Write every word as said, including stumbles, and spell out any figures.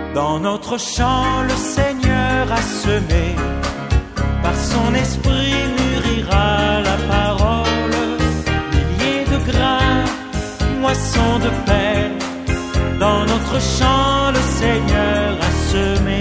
Dans notre champ, le Seigneur a semé, par son esprit mûrira la parole. Milliers de grains, moisson de paix, dans notre champ, le Seigneur a semé.